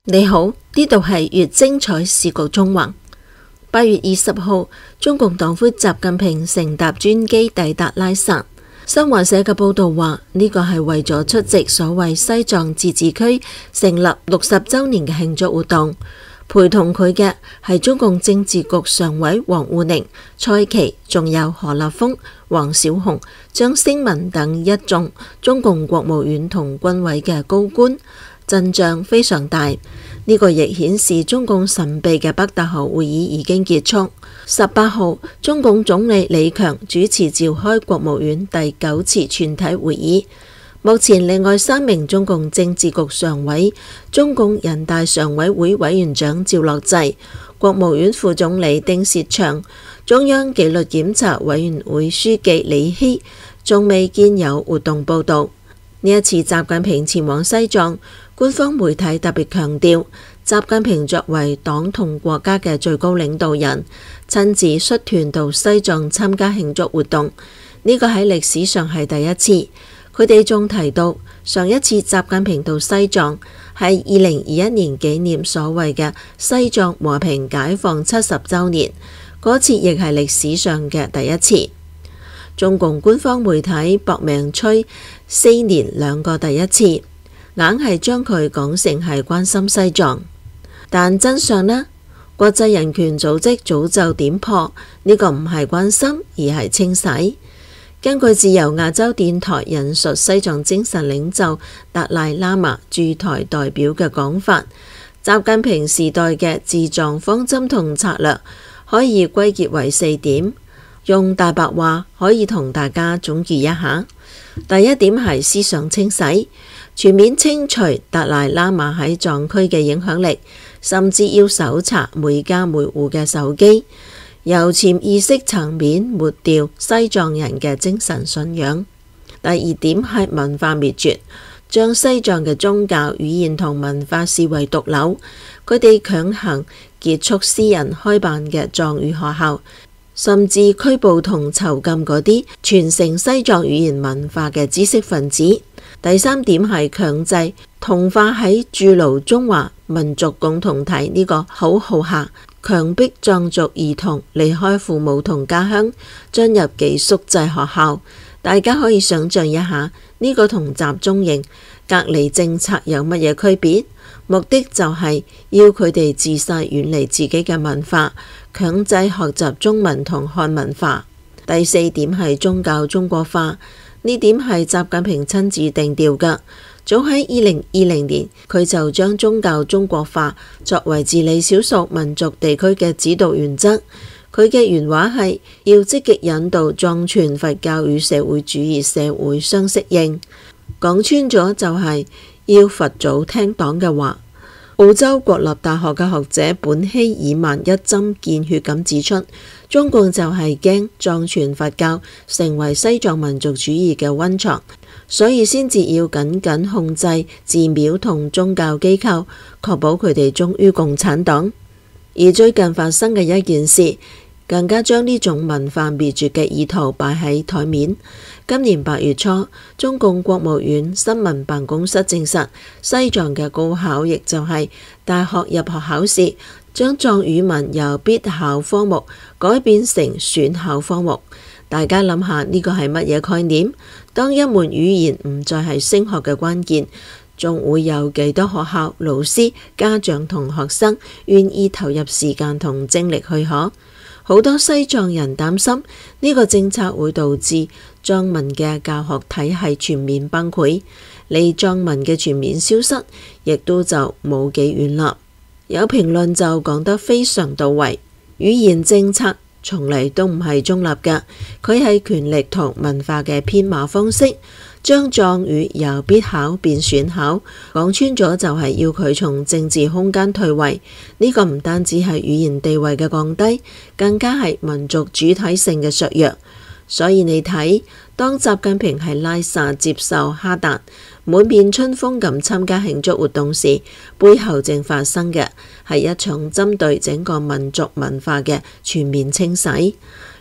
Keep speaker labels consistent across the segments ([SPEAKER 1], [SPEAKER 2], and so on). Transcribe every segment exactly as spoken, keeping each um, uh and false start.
[SPEAKER 1] 你好，呢度係越精彩視覺縱橫。八月二十號，中共黨魁習近平乘搭專機抵達拉薩。新華社嘅報道話，呢個係為咗出席所謂西藏自治區成立六十週年嘅慶祝活動。陪同佢嘅係中共政治局常委王滬寧、蔡奇，仲有何立峰、黃小紅、張星文等一眾中共國務院同軍委嘅高官，陣仗非常大。呢、這個亦顯示中共神秘嘅北大河會議已經結束。十八號，中共總理李強主持召開國務院第九次全體會議。目前另外三名中共政治局常委、中共人大常委會委員長趙樂際、國務院副總理丁薛祥、中央紀律檢查委員會書記李希，仲未見有活動報道。呢一次習近平前往西藏，官方媒體特別強調，習近平作為黨同國家嘅最高領導人，親自率團到西藏參加慶祝活動，呢個喺歷史上係第一次。佢哋仲提到，上一次習近平到西藏係二零二一年紀念所謂嘅西藏和平解放七十週年，嗰次亦係歷史上嘅第一次。中共官方媒體搏命吹四年兩個第一次，硬係將佢講成係關心西藏，但真相呢？國際人權組織早就點破呢個唔係關心，而係清洗。根據自由亞洲電台引述西藏精神領袖達賴喇嘛駐台代表嘅講法，習近平時代嘅治藏方針同策略可以歸結為四點，用大白話可以同大家總結一下。第一點係思想清洗，全面清除達賴喇嘛喺藏區嘅影響力，甚至要搜查每家每戶嘅手機，由潛意識層面抹掉西藏人嘅精神信仰。第二點係文化滅絕，將西藏嘅宗教、語言同文化視為毒瘤。佢哋強行結束私人開辦嘅藏語學校，甚至拘捕同囚禁嗰啲傳承西藏語言文化嘅知識分子。第三點係強制同化喺築牢中華民族共同體呢個口號下，強迫藏族兒童離開父母同家鄉，進入寄宿制學校。大家可以想象一下，呢個同集中營隔離政策有乜嘢區別？目的就係要佢哋自細遠離自己嘅文化，強制學習中文同漢文化。第四點係宗教中國化，呢點係習近平親自定調㗎。早喺二零二零年，佢就將宗教中國化作為治理少數民族地區嘅指導原則。佢嘅原話係要積極引導藏傳佛教與社會主義社會相適應，講穿咗就係要佛祖聽黨嘅話。澳洲國立大學嘅學者本希爾曼一針見血咁指出，中共就係驚藏傳佛教成為西藏民族主義嘅溫床，所以先至要緊緊控制寺廟同宗教機構，確保佢哋忠於共產黨。而最近發生嘅一件事，更加將呢種文化滅絕嘅意圖擺喺台面。今年八月初，中共國務院新聞辦公室證實，西藏嘅高考，亦就係大學入學考試，將藏語文由必考科目改變成選考科目。大家諗下呢個係乜嘢概念？當一門語言唔再係升學嘅關鍵，仲會有幾多學校、老師、家長同學生願意投入時間同精力去學？好多西藏人擔心呢個政策會導致藏民嘅教學體系全面崩潰，離藏民嘅全面消失亦都就冇幾遠啦。有評論就講得非常到位，語言政策從嚟都唔係中立嘅，佢係權力同文化嘅編碼方式，將藏語由必考變選考，講穿咗就係要佢從政治空間退位。呢個唔單止係語言地位嘅降低，更加係民族主體性嘅削弱。所以你睇，當習近平喺拉薩接受哈達滿面春風咁參加慶祝活動時，背後正發生嘅係一場針對整個民族文化嘅全面清洗。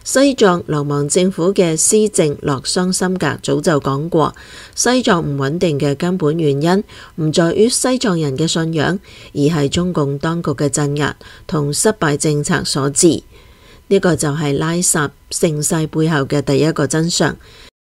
[SPEAKER 1] 西藏流亡政府嘅施政洛桑辛格早就講過，西藏唔穩定嘅根本原因唔在於西藏人嘅信仰，而係中共當局嘅鎮壓同失敗政策所致。呢個就係拉薩盛世背後嘅第一個真相。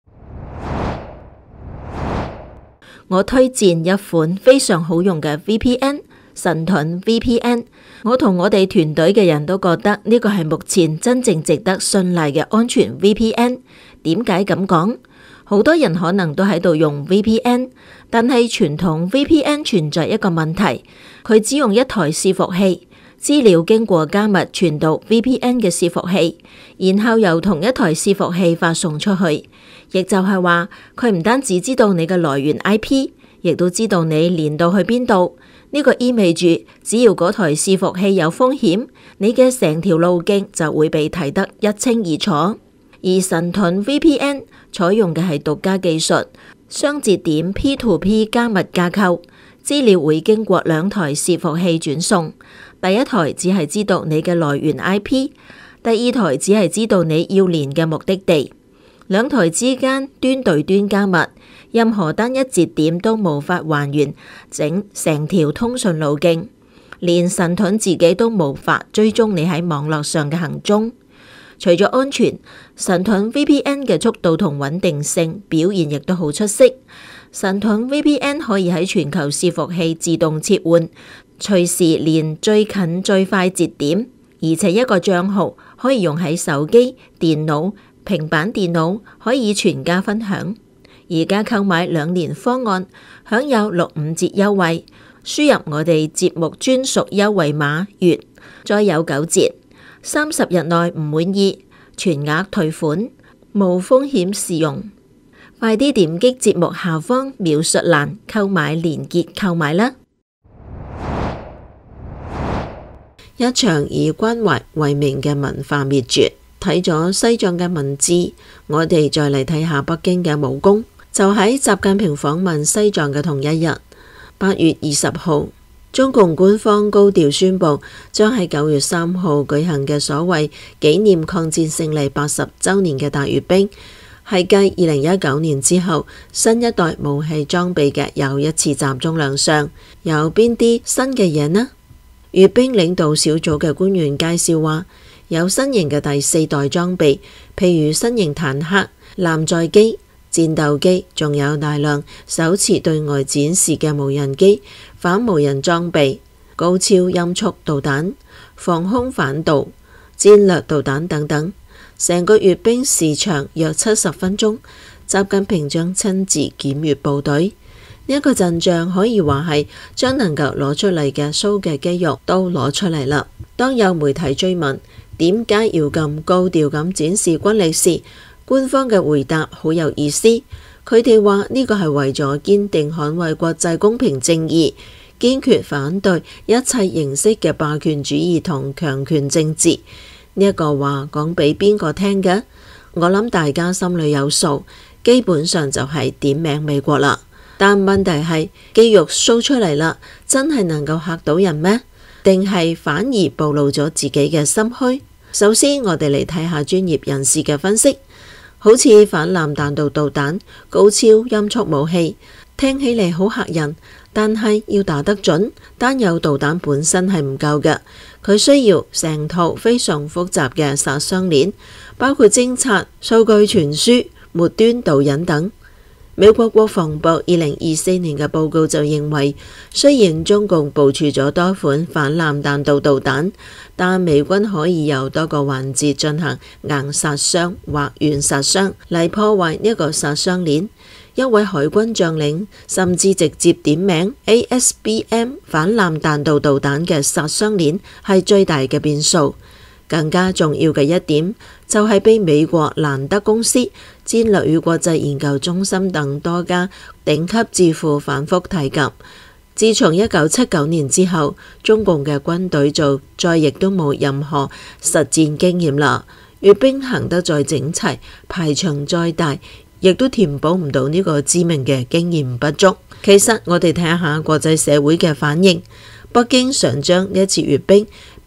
[SPEAKER 1] 我推薦一款非常好用嘅 V P N， 神盾 V P N。我同我哋團隊嘅人都覺得呢個係目前真正值得信賴嘅安全 V P N。點解咁講？好多人可能都喺度用 V P N， 但係傳統 V P N 存在一個問題，佢只用一台伺服器，資料經過加密傳到 V P N 嘅伺服器，然後由同一台伺服器發送出去。亦就係話，佢唔單止知道你嘅來源 I P， 亦都知道你連到去邊度。呢個意味住，只要嗰台伺服器有風險，你嘅成條路徑就會被睇得一清二楚。而神盾 V P N 採用嘅係獨家技術，雙節點 P to P 加密架構，資料會經過兩台伺服器轉送。第一台只係知道你嘅來源 I P， 第二台只係知道你要連嘅目的地。兩台之間端對端加密，任何單一節點都無法還原整成條通訊路徑，連神盾自己都無法追蹤你喺網絡上嘅行蹤。除咗安全，神盾 V P N 嘅速度同穩定性表現亦都好出色。神盾 V P N 可以喺全球伺服器自動切換，隨時連最近最快節點，而且一個賬號可以用喺手機、電腦、平板電腦，可以全家分享。而家購買兩年方案，享有六五折優惠，輸入我哋節目專屬優惠碼月，再有九折。三十日內唔滿意，全額退款，無風險試用。快啲點擊節目下方描述欄購買連結購買啦！一場以關懷為名嘅文化滅絕。睇咗西藏嘅文字，我哋再嚟睇下北京嘅武功。就喺習近平訪問西藏嘅同一日，八月二十號，中共官方高調宣布，將喺九月三號舉行嘅所謂紀念抗戰勝利八十週年嘅大閱兵，係繼二零一九年之後新一代武器裝備嘅又一次集中亮相。有邊啲新嘅嘢呢？閱兵領導小組嘅官員介紹話，有新型嘅第四代裝備，譬如新型坦克、艦載機、戰鬥機，仲有大量首次對外展示嘅無人機、反無人裝備、高超音速導彈、防空反導、戰略導彈等等。成個閱兵時長約七十分鐘，習近平將親自檢閱部隊。呢一個陣仗可以話係將能夠攞出嚟嘅蘇嘅肌肉都攞出嚟啦。當有媒體追問點解要咁高調咁展示軍力時，官方嘅回答好有意思。佢哋話呢個係為咗堅定捍衛國際公平正義，堅決反對一切形式嘅霸權主義同強權政治。呢一個話講俾邊個聽嘅？我諗大家心裏有數，基本上就係點名美國啦。但問題係肌肉 show 出嚟啦，真係能夠嚇到人咩？定係反而暴露咗自己嘅心虛？首先，我哋嚟睇下專業人士嘅分析。好似反艦彈道導彈、高超音速武器，聽起嚟好嚇人，但係要打得準，單有導彈本身係唔夠嘅，佢需要成套非常複雜嘅殺傷鏈，包括偵察、數據傳輸、末端導引等。美國國防部二零二四年嘅報告就認為，雖然中共部署咗多款反艦彈道導彈，但美軍可以由多個環節進行硬殺傷或軟殺傷嚟破壞呢個殺傷鏈。一位海軍將領甚至直接點名 A S B M 反艦彈道導彈嘅殺傷鏈係最大嘅變數。更加重要嘅一點就係被美國蘭德公司、戰略與國際研究中心等多家頂級智庫反覆提及。自從一九七九年之後，中共嘅軍隊就再亦都冇任何實戰經驗啦。閱兵行得再整齊，排場再大，亦都填補唔到呢個致命嘅經驗不足。其實我哋睇下國際社會嘅反應，北京想將呢一次閱兵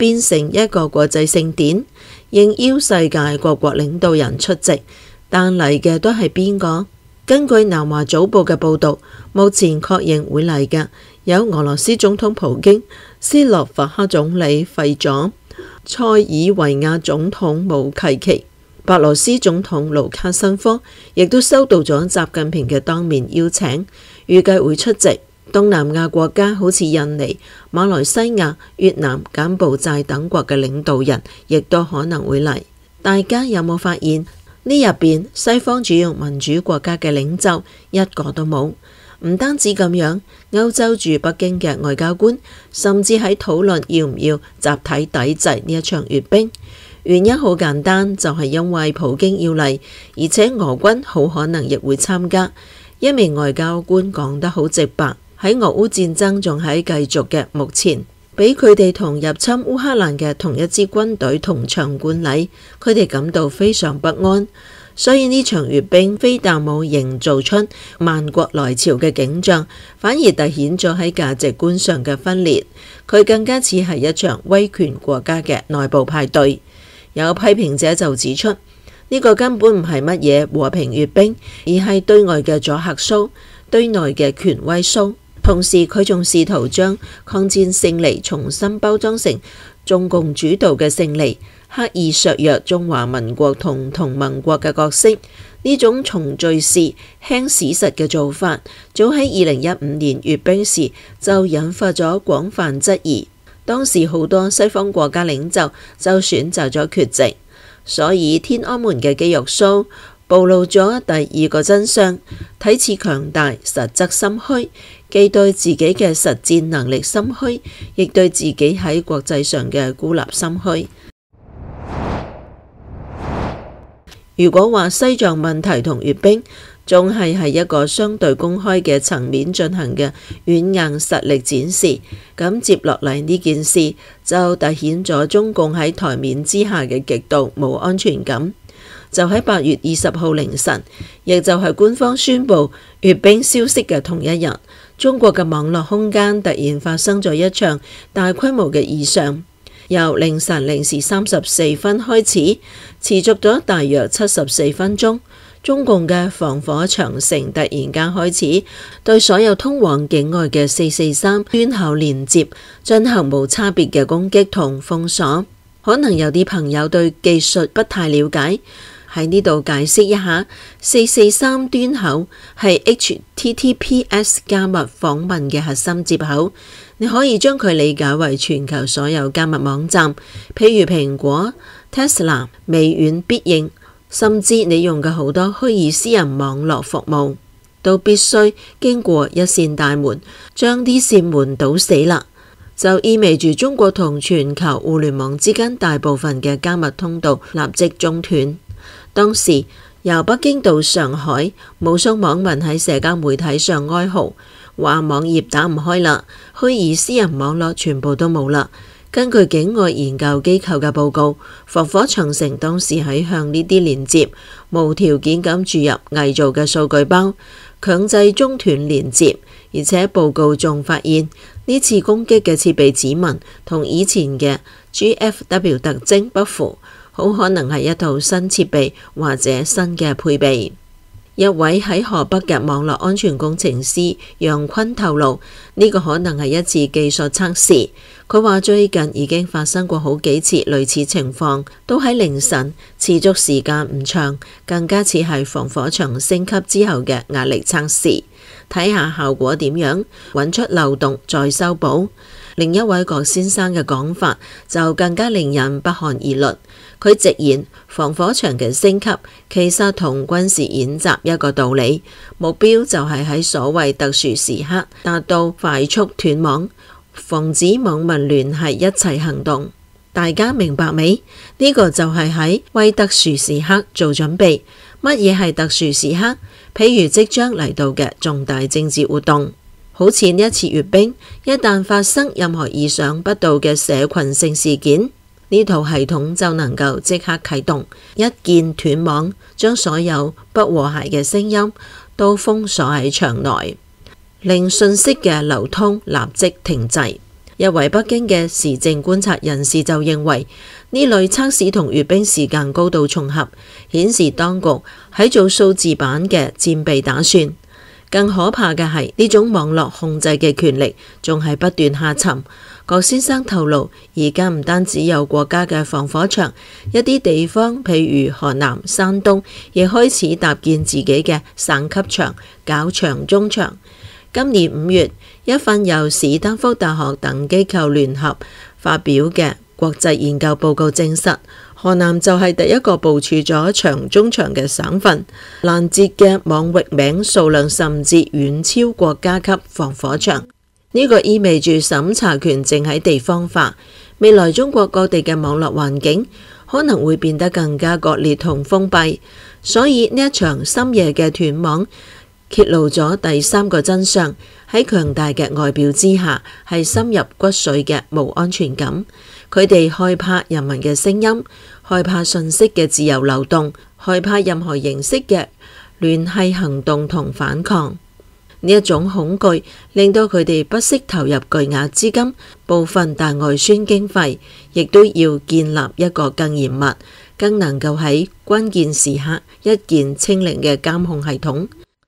[SPEAKER 1] 變成一個國際盛典，應邀世界各國領導人出席，但嚟嘅都係邊個？根據南華早報嘅報導，目前確認會嚟嘅有俄羅斯總統普京、斯洛伐克總理費佐、塞爾維亞總統武契奇、白羅斯總統盧卡申科，亦都收到咗習近平嘅當面邀請，預計會出席。東南亞國家好似印尼、馬來西亞、越南、柬埔寨等國嘅領導人，亦都可能會嚟。大家有冇發現？呢入邊西方主要民主國家嘅領袖一個都冇，唔單止咁樣，歐洲駐北京嘅外交官甚至喺討論要唔要集體抵制呢一場閱兵。原因好簡單，就係因為普京要嚟，而且俄軍好可能亦會參加。一名外交官講得好直白，喺俄烏戰爭仲喺繼續嘅目前，俾佢哋同入侵烏克蘭嘅同一支軍隊同場觀禮，佢哋感到非常不安。所以呢場閱兵非但冇營造出萬國來朝嘅景象，反而凸顯咗喺價值觀上嘅分裂。佢更加似係一場威權國家嘅內部派對。有批評者就指出，呢個根本唔係乜嘢和平閱兵，而係對外嘅阻嚇騷，對內嘅權威騷。同時佢仲試圖將抗戰勝利重新包裝成中共主導嘅勝利，刻意削弱中華民國同同盟國嘅角色。呢種重敘事輕史實嘅做法，早喺二零一五年閱兵時就引發咗廣泛質疑。當時好多西方國家領袖就選擇咗缺席，所以天安門嘅肌肉 show暴露咗第二個真相：睇似強大，實則心虛。既對自己嘅實戰能力心虛，亦對自己喺國際上嘅孤立心虛。如果話西藏問題同閱兵仲係係一個相對公開嘅層面進行嘅軟硬實力展示，咁接落嚟呢件事就凸顯咗中共喺台面之下嘅極度冇安全感。就喺八月二十號凌晨，亦就係官方宣布閱兵消息嘅同一日，中國嘅網絡空間突然發生咗一場大規模嘅異常。由凌晨零時三十四分開始，持續咗大約七十四分鐘，中共嘅防火長城突然間開始對所有通往境外嘅四四三端口連接進行無差別嘅攻擊同封鎖。可能有啲朋友對技術不太了解，喺呢度解釋一下，四四三端口係 H T T P S 加密訪問嘅核心接口。你可以將佢理解為全球所有加密網站，譬如蘋果、Tesla、微軟、必應，甚至你用嘅好多虛擬私人網絡服務，都必須經過一扇大門，將啲扇門堵死啦，就意味住中國同全球互聯網之間大部分嘅加密通道立即中斷。當時由北京到上海，無數網民喺社交媒體上哀嚎，話網頁打唔開啦，虛擬私人網絡全部都冇啦。根據境外研究機構嘅報告，防火長城當時喺向呢啲連接無條件咁注入偽造嘅數據包，強制中斷連接。而且報告仲發現，呢次攻擊嘅設備指紋同以前嘅 G F W 特徵不符，好可能係一套新設備或者新嘅配備。一位喺河北嘅網絡安全工程師楊坤透露，呢個可能係一次技術測試。佢話最近已經發生過好幾次類似情況，都喺凌晨，持續時間唔長，更加似係防火牆升級之後嘅壓力測試，睇下效果點樣，揾出漏洞再修補。另一位郭先生嘅講法就更加令人不寒而慄。佢直言，防火牆嘅升級其實同軍事演習一個道理，目標就係喺所謂特殊時刻達到快速斷網，防止網民聯繫一齊行動。大家明白未？呢個就係喺為特殊時刻做準備。乜嘢係特殊時刻？譬如即將嚟到嘅重大政治活動，好似呢一次閱兵，一旦發生任何意想不到嘅社群性事件，呢套系統就能夠即刻啟動，一鍵斷網，將所有不和諧嘅聲音都封鎖喺牆內，令信息嘅流通立即停滯。 一位北京嘅時政觀察人士就認為，呢類測試同閱兵時間高度重合，顯示當局喺做數字版嘅戰備打算。更可怕嘅係呢種網絡控制嘅權力仲係不斷下沉。郭先生透露，而家唔單止有國家嘅防火牆，一啲地方譬如河南、山東，亦開始搭建自己嘅省級牆，搞牆中牆。今年五月，一份由史丹福大學等機構聯合發表嘅國際研究報告證實，河南就係第一個部署咗牆中牆嘅省份，攔截嘅網域名數量甚至遠超國家級防火牆。呢個意味住審查權正喺地方化，未來中國各地嘅網絡環境可能會變得更加割裂同封閉。所以呢一場深夜嘅斷網揭露咗第三個真相，喺強大嘅外表之下，係深入骨髓嘅冇安全感。佢哋害怕人民嘅聲音，害怕信息嘅自由流動，害怕任何形式嘅聯繫行動同反抗。呢一種恐懼令到佢哋不惜投入巨額資金、部分大外宣經費，亦都要建立一個更嚴密、更能夠喺關鍵時刻一鍵清零嘅監控系統。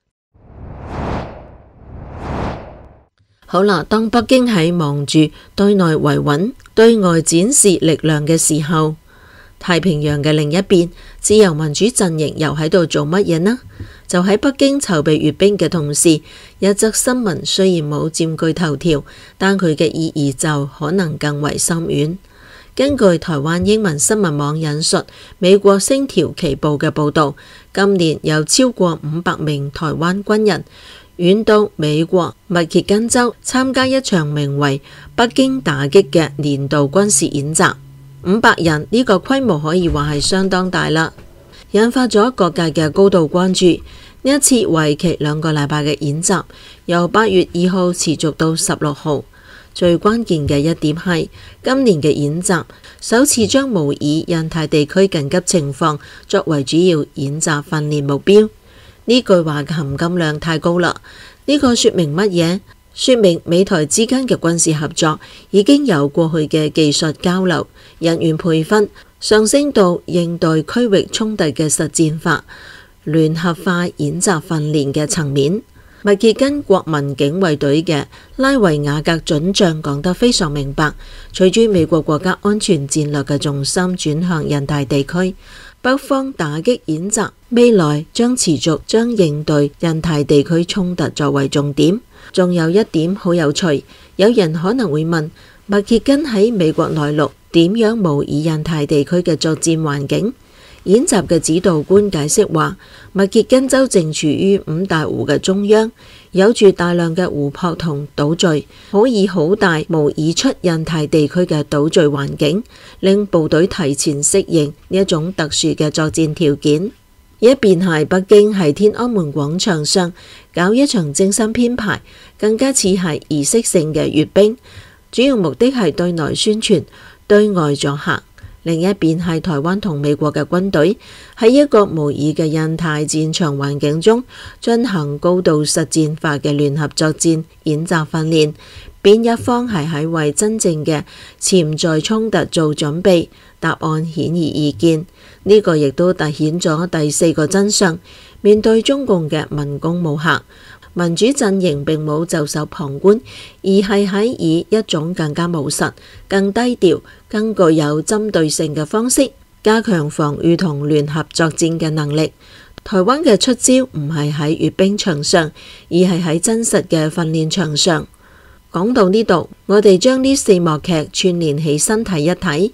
[SPEAKER 1] 好啦，當北京喺忙住對內維穩、對外展示力量嘅時候，太平洋嘅另一邊，自由民主陣營又喺度做乜嘢呢？就喺北京籌備閱兵嘅同時，一則新聞雖然冇佔據頭條，但佢嘅意義就可能更為深遠。根據台灣英文新聞網引述美國星條旗報嘅報導，今年有超過五百名台灣軍人遠到美國密歇根州參加一場名為北京打擊嘅年度軍事演習。五百人呢個規模可以話係相當大啦，引發咗各界嘅高度關注。呢一次為期兩個禮拜嘅演習，由八月二號持續到十六號。最關鍵嘅一點係，今年嘅演習首次將模擬印太地區緊急情況作為主要演習訓練目標。呢句話嘅含金量太高啦！呢個說明乜嘢？說明美台之間嘅軍事合作已經由過去嘅技術交流、人員培訓上升到應對區域衝突嘅實戰化、聯合化演習訓練嘅層面。密歇根國民警衛隊嘅拉維亞格准將講得非常明白，隨住美國國家安全戰略嘅重心轉向印太地區，北方打擊演習未來將持續將應對印太地區衝突作為重點。仲有一點好有趣，有人可能會問，密歇根喺美國內陸點樣模擬印太地區嘅作戰環境？演習嘅指導官解釋話，密歇根州正處於五大湖嘅中央，有住大量嘅湖泊同島嶼，可以好大模擬出印太地區嘅島嶼環境，令部隊提前適應呢一種特殊嘅作戰條件。一邊係北京喺天安門廣場上搞一場精心編排，更加似係儀式性嘅閱兵，主要目的係對內宣傳、對外阻嚇。另一邊係台灣同美國嘅軍隊喺一個模擬嘅印太戰場環境中進行高度實戰化嘅聯合作戰演習訓練。邊一方係喺為真正嘅潛在衝突做準備？答案顯而易見。呢個亦都凸顯咗第四個真相：面對中共嘅文攻武嚇，民主陣營並冇袖手旁觀，而係喺以一種更加務實、更低調、更具有針對性嘅方式加強防禦同聯合作戰嘅能力。台灣嘅出招唔係喺閱兵場上，而係喺真實嘅訓練場上。講到呢度，我哋將呢四幕劇串連起身睇一睇。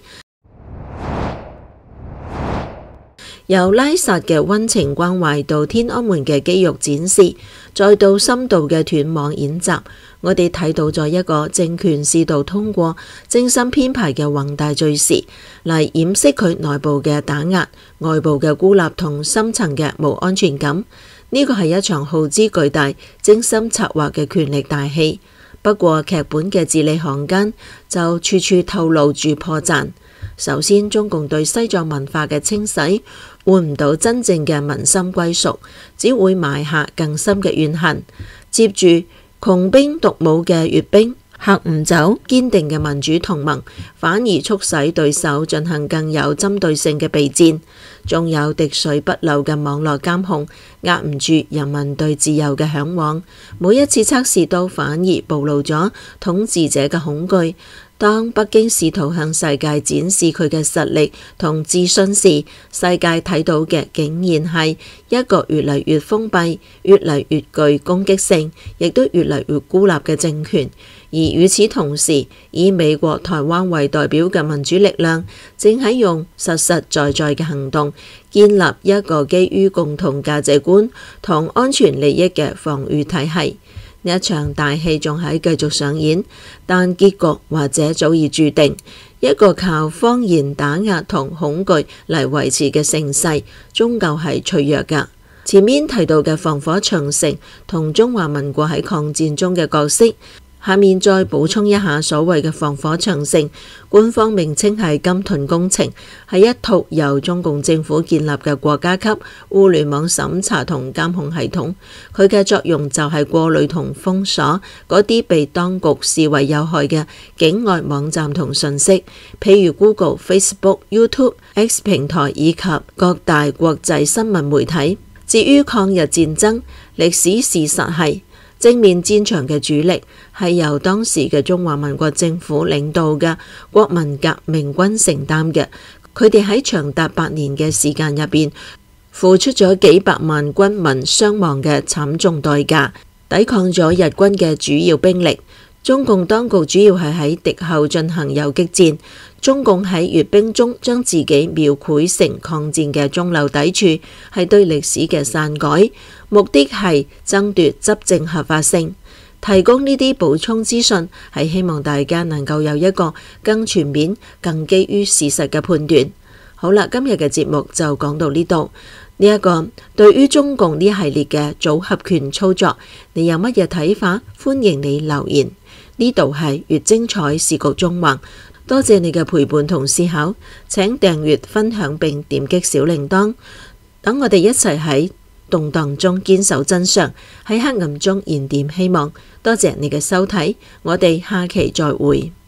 [SPEAKER 1] 由拉薩嘅溫情關懷到天安門嘅肌肉展示，再到深度嘅斷網演習，我哋睇到咗一個政權試圖通過精心編排嘅宏大敘事嚟掩飾佢內部嘅打壓、外部嘅孤立同深層嘅冇安全感。呢個係一場耗資巨大、精心策劃嘅權力大戲。不過劇本嘅字裏行間就處處透露住破綻。首先，中共對西藏文化嘅清洗換唔到真正嘅民心歸屬，只會埋下更深嘅怨恨。接住窮兵黷武嘅閱兵， 嚇唔走堅定嘅民主同盟，反而促使對手進行更有針對性嘅備戰。仲有滴水不漏嘅網絡監控，壓唔住人民對自由嘅嚮往。每一次測試都反而暴露咗統治者嘅恐懼。當北京試圖向世界展示佢嘅實力同自信時，世界睇到嘅竟然係一個越嚟越封閉、越嚟越具攻擊性，亦都越嚟越孤立嘅政權。而與此同時，以美國、台灣為代表嘅民主力量，正喺用實實在在嘅行動，建立一個基於共同價值觀同安全利益嘅防禦體系。呢一場大戲仲喺繼續上演，但結局或者早已注定。一個靠謊言打壓同恐懼嚟維持嘅盛世，終究係脆弱㗎。前面提到嘅防火長城同中華民國喺抗戰中嘅角色，下面再補充一下所謂嘅防火長城，官方名稱係金盾工程，係一套由中共政府建立嘅國家級互聯網審查同監控系統。佢嘅作用就係過濾同封鎖嗰啲被當局視為有害嘅境外網站同信息，譬如 Google、Facebook、YouTube、X 平台以及各大國際新聞媒體。至於抗日戰爭，歷史事實係正面戰場嘅主力係由當時嘅中華民國政府領導嘅國民革命軍承擔嘅，佢哋喺長達八年嘅時間入邊，付出咗幾百萬軍民傷亡嘅慘重代價，抵抗咗日軍嘅主要兵力。中共當局主要係喺敵後進行游擊戰，中共喺閱兵中將自己描繪成抗戰嘅中流砥柱，係對歷史嘅篡改，目的係爭奪執政合法性。提供呢啲補充資訊係希望大家能夠有一個更全面、更基於事實嘅判斷。好啦，今日嘅節目就講到呢度。呢一個對於中共呢系列嘅組合拳操作，你有乜嘢睇法？歡迎你留言。呢度係越精彩時局縱橫，多謝你嘅陪伴同思考。請訂閱、分享並點擊小鈴鐺，等我哋一齊喺動盪中堅守真相，喺黑暗中燃點希望。多謝你嘅收睇，我哋下期再會。